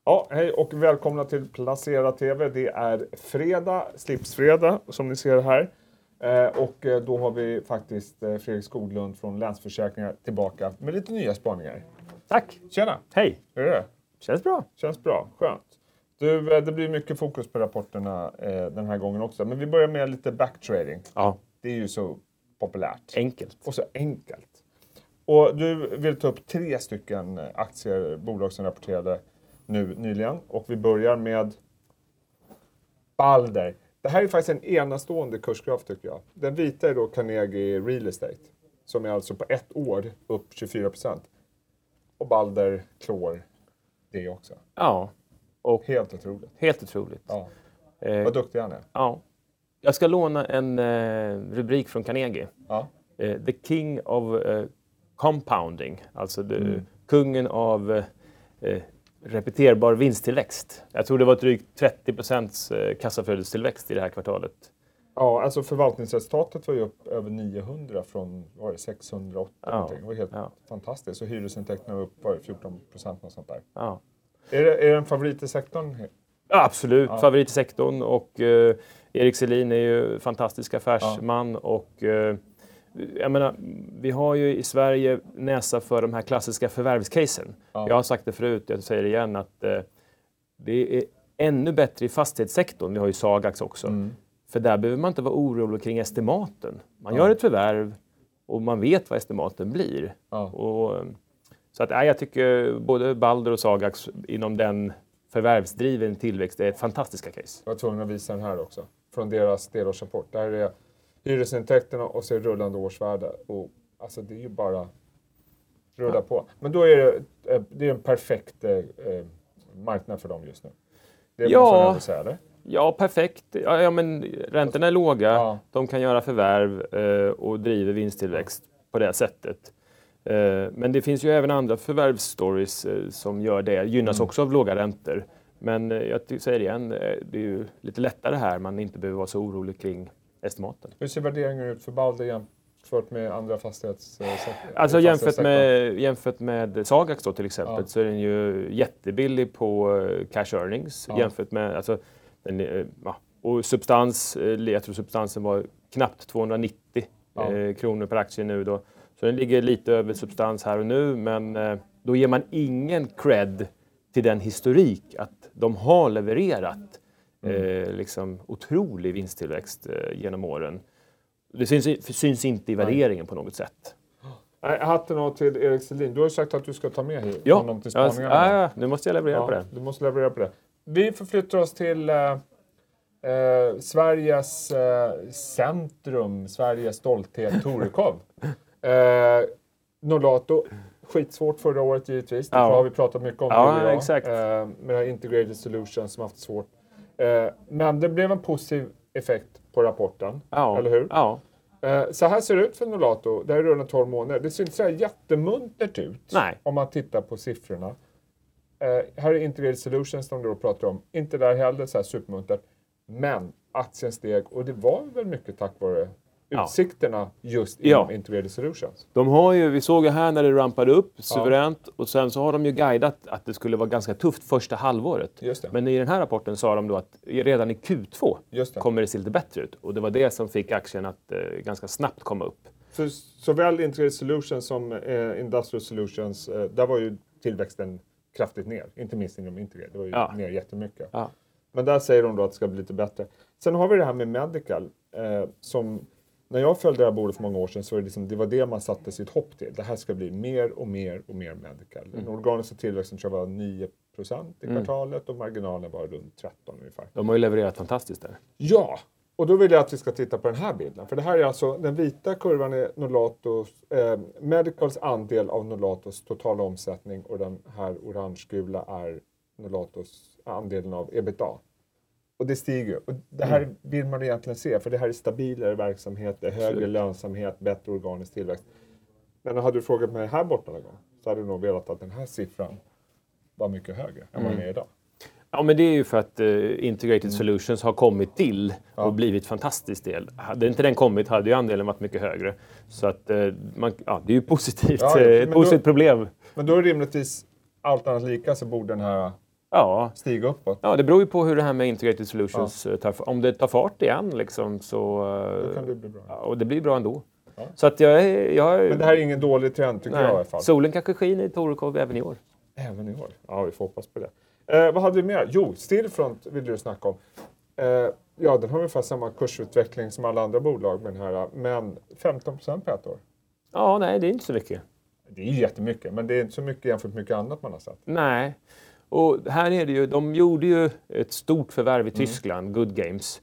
Ja, hej och välkomna till Placera TV. Det är fredag, slipsfredag som ni ser här. Och då har vi faktiskt Fredrik Skoglund från Länsförsäkringar tillbaka med lite nya spaningar. Tack! Tjena! Hej! Hur är det? Känns bra. Känns bra, skönt. Du, det blir mycket fokus på rapporterna den här gången också. Men vi börjar med lite backtrading. Ja. Det är ju så populärt. Enkelt. Och så enkelt. Och du vill ta upp 3 stycken aktier, bolag som rapporterade nyligen. Och vi börjar med Balder. Det här är faktiskt en enastående kursgraf tycker jag. Den vita är då Carnegie Real Estate. Som är alltså på 1 år upp 24%. Och Balder klår det också. Ja. Och helt otroligt. Helt otroligt. Ja. Vad duktig han är. Ja. Jag ska låna en rubrik från Carnegie. Ja. The King of Compounding. Alltså kungen av repeterbar vinsttillväxt. Jag tror det var drygt 30% kassaflödestillväxt i det här kvartalet. Ja, alltså förvaltningsresultatet var ju upp över 900 från 608. Ja. Det var helt fantastiskt. Och hyresintäkterna var upp 14% och sånt där. Ja. Är det en favorit i sektorn? Ja, absolut, favorit i sektorn. Och Erik Selin är ju fantastisk affärsman. Och jag menar, vi har ju i Sverige näsa för de här klassiska förvärvscasen. Jag har sagt det förut, jag säger det igen, att det är ännu bättre i fastighetssektorn. Vi har ju Sagax också. För där behöver man inte vara orolig kring estimaten. Man gör ett förvärv och man vet vad estimaten blir. Och, så att jag tycker både Balder och Sagax inom den förvärvsdriven tillväxt är ett fantastiska case. Jag var tvungen att visa den här också. Från deras delårsrapport. Där är hyresintäkterna och så är rullande årsvärde. Och alltså det är ju bara rulla på. Men då är det en perfekt marknad för dem just nu. Det måste man ändå säga, eller? Ja, perfekt. Ja, men räntorna är låga. De kan göra förvärv och driver vinsttillväxt på det sättet. Men det finns ju även andra förvärvsstories som gör det. Gynnas också av låga räntor. Men jag säger igen, det är ju lite lättare här. Man inte behöver vara så orolig kring estimaten. Hur ser värderingen ut för Balder jämfört med andra fastighetssektorer? Alltså jämfört med Sagax då till exempel så är den ju jättebillig på cash earnings. Jämfört med, alltså, och substans, jag tror substansen var knappt 290 kronor per aktie nu då. Så den ligger lite över substans här och nu, men då ger man ingen cred till den historik att de har levererat liksom otrolig vinsttillväxt genom åren. Det syns inte i värderingen på något sätt. Hatten av till Erik Selin. Du har ju sagt att du ska ta med honom till spaningarna. Ja, nu måste jag leverera på det. Du måste leverera på det. Vi förflyttar oss till Sveriges centrum, Sveriges stolthet, Torekov. Nolato, skitsvårt förra året givetvis. Det har vi pratat mycket om idag. Exakt. Med Integrated Solutions som haft svårt. Men det blev en positiv effekt på rapporten, eller hur? Ja. Så här ser det ut för Nolato. Det här är runt 12 månader. Det ser inte så här jättemuntert ut om man tittar på siffrorna. Här är Integrated Solutions som du pratar om. Inte där heller så här supermuntert. Men aktien steg och det var väl mycket tack vare utsikterna just inom Integrated Solutions. De har ju, vi såg ju här när det rampade upp suveränt och sen så har de ju guidat att det skulle vara ganska tufft första halvåret. Just det. Men i den här rapporten sa de då att redan i Q2 kommer det se lite bättre ut. Och det var det som fick aktien att ganska snabbt komma upp. För såväl Integrated Solutions som Industrial Solutions, där var ju tillväxten kraftigt ner. Inte minst inom Integrated, det var ju ner jättemycket. Ja. Men där säger de då att det ska bli lite bättre. Sen har vi det här med Medical som... När jag följde det här bordet för många år sedan så var det, liksom, det var det man satte sitt hopp till. Det här ska bli mer och mer och mer medical. Den organiska tillväxten tror jag var 9% i kvartalet och marginalen var runt 13 ungefär. De har ju levererat fantastiskt där. Ja, och då vill jag att vi ska titta på den här bilden. För det här är alltså, den vita kurvan är Nolatos, Medicals andel av Nolatos totala omsättning och den här orangegula är Nolatos andelen av EBITDA. Och det stiger. Och det här vill man egentligen se. För det här är stabilare verksamhet, det är högre lönsamhet, bättre organisk tillväxt. Men hade du frågat mig här borta någon gång så hade du nog velat att den här siffran var mycket högre än vad den är idag. Ja, men det är ju för att Integrated Solutions har kommit till och blivit fantastisk del. Hade inte den kommit hade ju andelen varit mycket högre. Så att det är ju positivt. Ett positivt problem. Men då är rimligtvis allt annat lika så borde den här stiga uppåt. Ja, det beror ju på hur det här med Integrated Solutions om det tar fart igen liksom, så då kan det bli bra. Och det blir bra ändå. Ja. Så att jag Men det här är ingen dålig trend tycker jag i alla fall. Solen kanske skiner i Torekov även i år. Även i år? Ja, vi får hoppas på det. Vad hade vi mer? Jo, Stillfront vill du snacka om. Ja, den har ungefär samma kursutveckling som alla andra bolag med den här, men 15% på ett år. Ja, nej, det är inte så mycket. Det är jättemycket, men det är inte så mycket jämfört med mycket annat man har sett. Nej, och här är det ju, de gjorde ju ett stort förvärv i Tyskland, Good Games.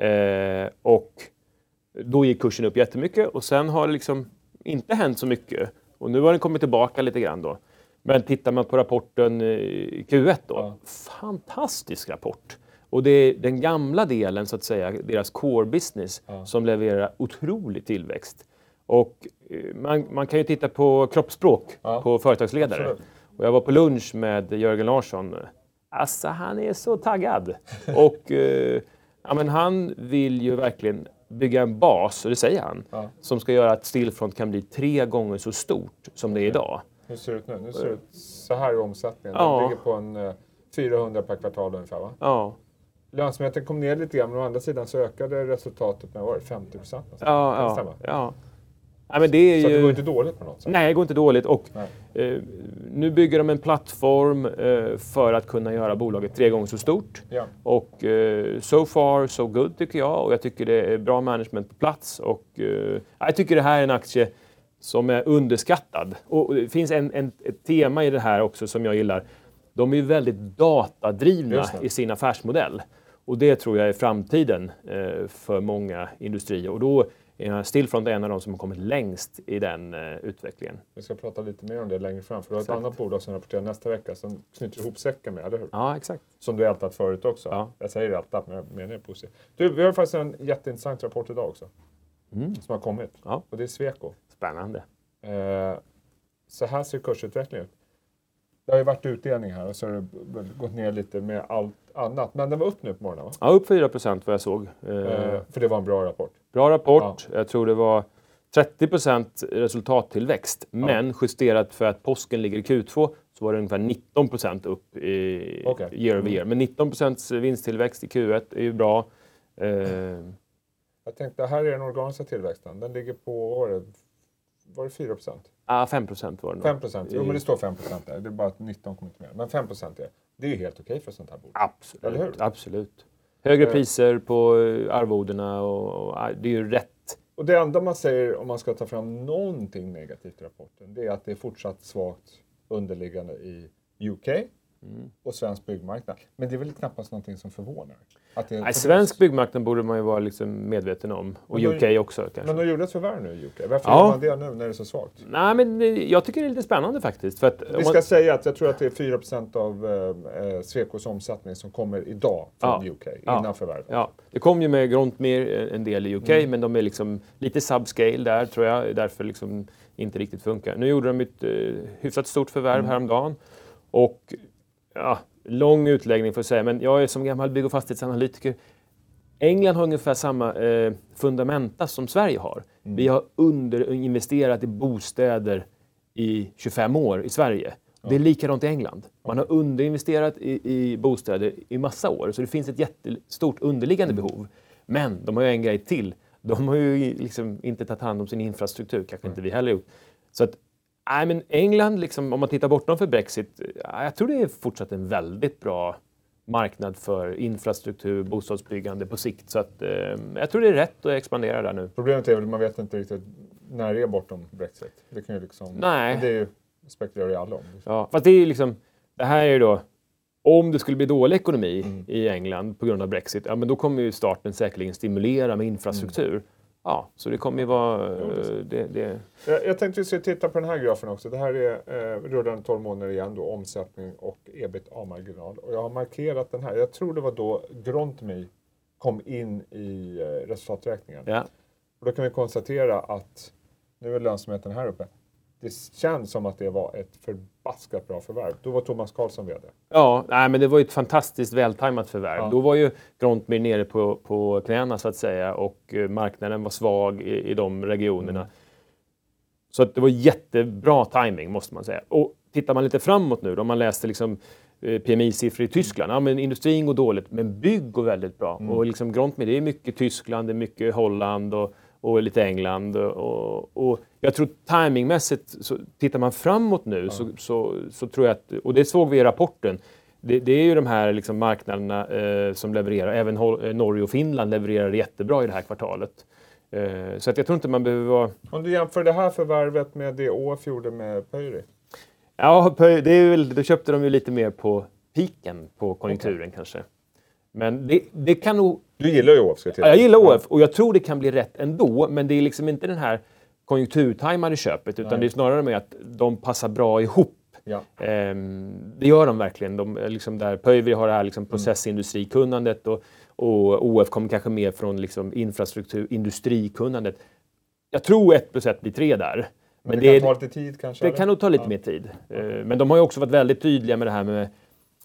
Och då gick kursen upp jättemycket och sen har det liksom inte hänt så mycket. Och nu har den kommit tillbaka lite grann då. Men tittar man på rapporten i Q1 då, fantastisk rapport. Och det är den gamla delen så att säga, deras core business som levererar otrolig tillväxt. Och man kan ju titta på kroppsspråk på företagsledare. Absolut. Och jag var på lunch med Jörgen Larsson. Alltså han är så taggad. Och men han vill ju verkligen bygga en bas, och det säger han, som ska göra att Stillfront kan bli 3 gånger så stort som det är idag. Hur ser det ut nu? Nu ser det ut så här i omsättningen. Den ligger på en 400 per kvartal ungefär, va? Ja. Lönsamheten kom ner lite grann, men å andra sidan så ökade resultatet med 50%. Ja. Nej, men det är så ju... det går inte dåligt på något sätt? Nej, det går inte dåligt. Och nu bygger de en plattform för att kunna göra bolaget 3 gånger så stort. Ja. Och so far so good tycker jag. Och jag tycker det är bra management på plats. Och jag tycker det här är en aktie som är underskattad. Och det finns ett tema i det här också som jag gillar. De är ju väldigt datadrivna i sin affärsmodell. Och det tror jag är framtiden för många industrier. Och då är Stillfront en av de som har kommit längst i den utvecklingen. Vi ska prata lite mer om det längre fram. För du har ett annat bolag som rapporterar nästa vecka som knyter ihop säcken med, eller hur? Ja, exakt. Som du har ältat förut också. Ja. Jag säger ältat, men jag menar det positivt. Vi har faktiskt en jätteintressant rapport idag också. Som har kommit. Ja. Och det är Sweco. Spännande. Så här ser kursutvecklingen ut. Det har ju varit utdelning här och så har det gått ner lite med allt annat. Men den var upp nu på morgonen, va? Ja, upp 4% vad jag såg. För det var en bra rapport. Bra rapport. Ja. Jag tror det var 30% resultattillväxt. Ja. Men justerat för att påsken ligger i Q2 så var det ungefär 19% upp i year over year. Men 19% vinsttillväxt i Q1 är ju bra. Jag tänkte, här är den organiska tillväxten. Den ligger på året. Var det 4%? Ja, 5% var det nog. 5%? Jo, men det står 5% där. Det är bara att 19 kommer inte med. Men 5% det är ju helt okej för sånt här bolag. Absolut. Eller hur? Absolut. Högre priser på arvodena och det är ju rätt. Och det enda man säger om man ska ta fram någonting negativt i rapporten, det är att det är fortsatt svagt underliggande i UK och svensk byggmarknad. Men det är väl knappast någonting som förvånar? Nej, svensk byggmarknad borde man ju vara liksom medveten om. Och UK också kanske. Men de gjorde ett förvärv nu i UK. Varför gör man det nu när det är så svagt? Nej, men jag tycker det är lite spännande faktiskt. För att, vi ska säga att jag tror att det är 4% av Swecos omsättning som kommer idag från UK innan förvärvet. Ja, det kom ju med Grontmir en del i UK, men de är liksom lite subscale där tror jag. Därför liksom inte riktigt funkar. Nu gjorde de ett hyfsat stort förvärv häromdagen. Och lång utläggning för att säga, men jag är som gammal bygg- och fastighetsanalytiker. England har ungefär samma fundamenta som Sverige har. Vi har underinvesterat i bostäder i 25 år i Sverige. Det är likadant i England. Man har underinvesterat i bostäder i massa år. Så det finns ett jättestort underliggande behov. Men de har ju en grej till. De har ju liksom inte tagit hand om sin infrastruktur. Kanske inte vi heller gjort. Så att men England, liksom, om man tittar bortom för Brexit, jag tror det är fortsatt en väldigt bra marknad för infrastruktur, bostadsbyggande på sikt. Så att, jag tror det är rätt att expandera där nu. Problemet är att man vet inte riktigt när det är bortom Brexit. Det kan ju liksom... Nej. Det är ju, spekulerar ju alla om. Ja, fast det är liksom, det här är ju då, om det skulle bli dålig ekonomi i England på grund av Brexit, men då kommer ju staten säkerligen stimulera med infrastruktur. Ja, så det kommer ju vara... Jag tänkte vi ska titta på den här grafen också. Det här är rullande 12 månader igen då, omsättning och EBITDA-marginal. Och jag har markerat den här. Jag tror det var då Grontmir kom in i resultaträkningen. Ja. Och då kan vi konstatera att nu är lönsamheten här uppe. Det känns som att det var ett förbaskat bra förvärv. Då var Thomas Karlsson vd. Ja, men det var ju ett fantastiskt vältajmat förvärv. Ja. Då var ju Grontmir nere på knäna så att säga och marknaden var svag i de regionerna. Så att det var jättebra timing måste man säga. Och tittar man lite framåt nu, om man läste liksom PMI-siffror i Tyskland, ja, men industrin går dåligt, men bygg går väldigt bra. Och liksom Grontmil, det är mycket Tyskland, det är mycket Holland och lite England. Och jag tror timingmässigt, så tittar man framåt nu så tror jag att, och det såg vi i rapporten, det är ju de här liksom marknaderna som levererar, även Norge och Finland levererar jättebra i det här kvartalet. Så att jag tror inte man behöver vara... Om du jämför det här förvärvet med det ÅF gjorde med Pöyry? Ja, det är väl, då köpte de ju lite mer på piken på konjunkturen kanske. Men det kan nog... Du gillar ju ÅF, ska jag Ja, jag gillar ÅF och jag tror det kan bli rätt ändå, men det är liksom inte den här konjunkturtajmade köpet, utan det är snarare med att de passar bra ihop. Ja. Det gör de verkligen. De, liksom där Pöyry har det här liksom processindustrikunnandet och ÅF kommer kanske mer från liksom infrastrukturindustrikunnandet. Jag tror 1 + 1 blir 3 där. Men det kan ta lite tid kanske? Det kan nog ta lite mer tid. Men de har ju också varit väldigt tydliga med det här med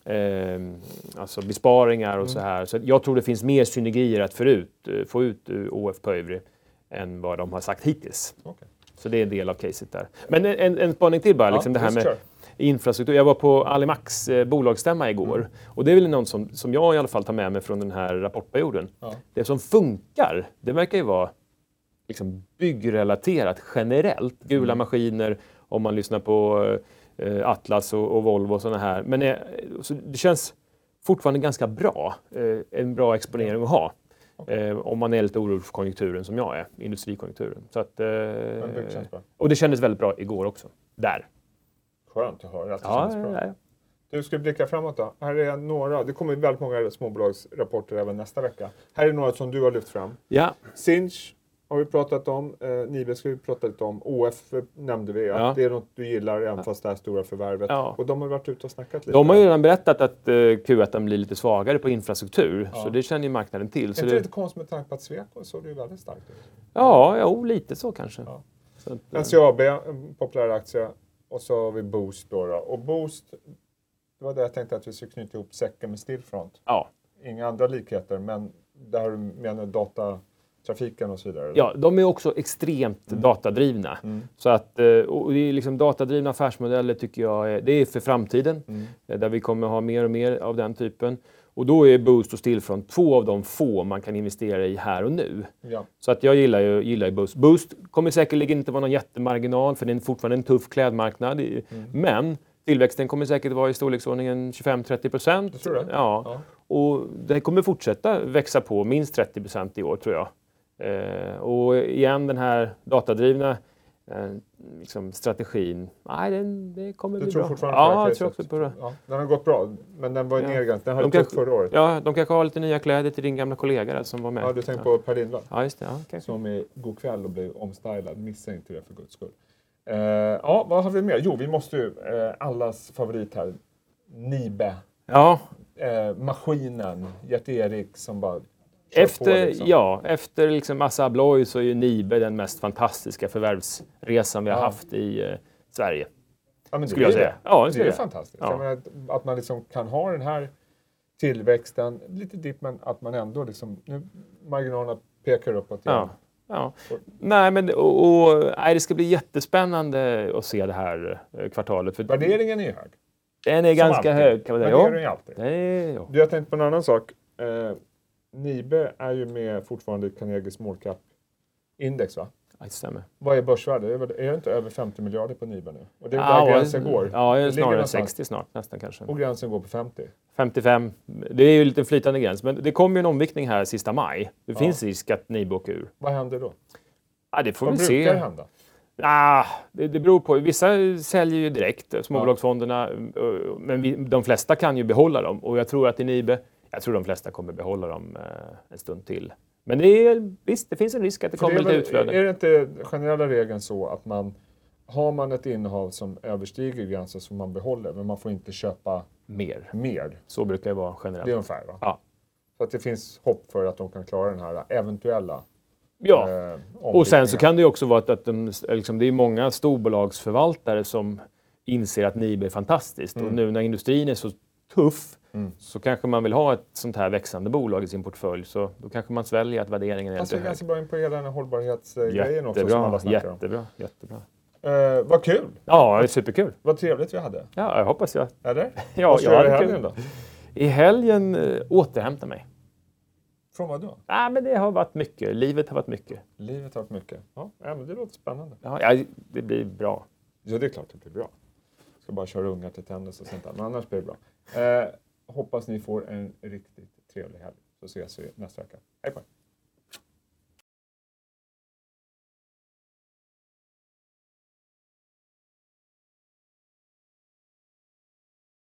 alltså besparingar och så här. Så jag tror det finns mer synergier att få ut ur ÅF Pöyry än vad de har sagt hittills. Okay. Så det är en del av caset där. Men en spaning till bara, liksom det här med infrastruktur. Jag var på Alimax bolagsstämma igår. Och det är väl något som jag i alla fall tar med mig från den här rapportperioden. Ja. Det som funkar, det verkar ju vara liksom byggrelaterat generellt. Gula maskiner, om man lyssnar på Atlas och Volvo och sådana här. Men så det känns fortfarande ganska bra. En bra exponering att ha. Om man är lite orolig för konjunkturen som jag är, industrikonjunkturen. Så att, och det kändes väldigt bra igår också. Där. Skönt att höra att det känns bra. Ja. Du ska blicka framåt då. Här är några, det kommer väldigt många småbolagsrapporter även nästa vecka. Här är några som du har lyft fram. Ja. Sinch har vi pratat om. Nibe ska vi prata lite om. ÅF nämnde vi. Att det är något du gillar även fast det här stora förvärvet. Ja. Och de har varit ute och snackat lite. De har ju redan berättat att Q1 blir lite svagare på infrastruktur. Ja. Så det känner ju marknaden till. Är det lite konstigt med tanke på att Sweco såg det ju väldigt starkt ut? Ja, lite så kanske. Ja. Så att, NCAB, en populär aktie. Och så har vi Boozt då. Och Boozt, det var det jag tänkte att vi skulle knyta ihop säcken med Stillfront. Ja. Inga andra likheter, men där du menar datatrafiken och så vidare. Ja, de är också extremt datadrivna. Så att, och det är liksom datadrivna affärsmodeller tycker jag det är för framtiden. Där vi kommer ha mer och mer av den typen. Och då är Boozt och Stillfront 2 av de få man kan investera i här och nu. Ja. Så att jag gillar ju Boozt. Boozt kommer säkerligen inte vara någon jättemarginal för det är fortfarande en tuff klädmarknad. Men tillväxten kommer säkert vara i storleksordningen 25-30%. Det tror du? Ja. Och det kommer fortsätta växa på minst 30% i år tror jag. Och igen den här datadrivna liksom strategin. Nej, det kommer bli bra. Du tror fortfarande på jag tror också på det. Ja, den har gått bra, men den var ner ganska. Den hade gått förra året. Ja, de kanske har lite nya kläder till din gamla kollega som var med. Ja, du tänker på Per Lindvall. Ja, just det. Ja, som är god kväll och blev omstylad. Missa inte det för guds skull. Vad har vi mer? Jo, vi måste ju allas favorit här. Nibe. Ja. Maskinen. Gert-Erik som bara Efter liksom Assa Abloy så är ju Nibe den mest fantastiska förvärvsresan vi har haft i Sverige. Ja, men skulle jag säga. Ja, det är fantastiskt. Ja. Menar, att man liksom kan ha den här tillväxten, lite dipp, men att man ändå liksom, nu marginalerna pekar uppåt igen. Ja. Nej, men det ska bli jättespännande att se det här kvartalet. För värderingen är ju hög. Den är ganska hög kan man säga. Värderingen är alltid. Du har tänkt på en annan sak. Nibe är ju med fortfarande i Carnegie Small Cap Index, va? Ja, det stämmer. Vad är börsvärde? Är det inte över 50 miljarder på Nibe nu? Och det är där gränsen går. Ja, det är snarare 60 snart, nästan kanske. Och gränsen går på 50? 55. Det är ju lite flytande gräns. Men det kommer ju en omviktning här sista maj. Det finns risk att Nibe åker ur. Vad händer då? Ja, det får vi se. Vad brukar hända? Det beror på. Vissa säljer ju direkt, småbolagsfonderna. Men de flesta kan ju behålla dem. Och jag tror att i Nibe, de flesta kommer behålla dem en stund till. Men visst, det finns en risk att det kommer lite utflöde. Är det inte generella regeln så att har man ett innehav som överstiger gränsen som man behåller, men man får inte köpa mer? Så brukar det vara generellt. Det är ungefär, va? Ja. Så att det finns hopp för att de kan klara den här eventuella och sen så kan det ju också vara att det är många storbolagsförvaltare som inser att Nibe är fantastiskt. Och nu när industrin är så tuff så kanske man vill ha ett sånt här växande bolag i sin portfölj. Så då kanske man sväljer att värderingen är lite hög. Ganska bra in på hela den här hållbarhetsgrejen också som alla snackar om. Jättebra. Vad kul! Ja, det är superkul. Vad trevligt vi hade. Ja, jag hoppas jag. Eller? Ja, Vad ska du göra i helgen då? I helgen återhämta mig. Från vad då? Ja, men det har varit mycket. Livet har varit mycket. Livet har varit mycket. Ja, men det låter spännande. Ja, det blir bra. Ja, det är klart det blir bra. Jag ska bara köra ungar till tennis och sånt där. Men annars blir det bra. Hoppas ni får en riktigt trevlig helg. Så ses vi nästa vecka. Hej på er.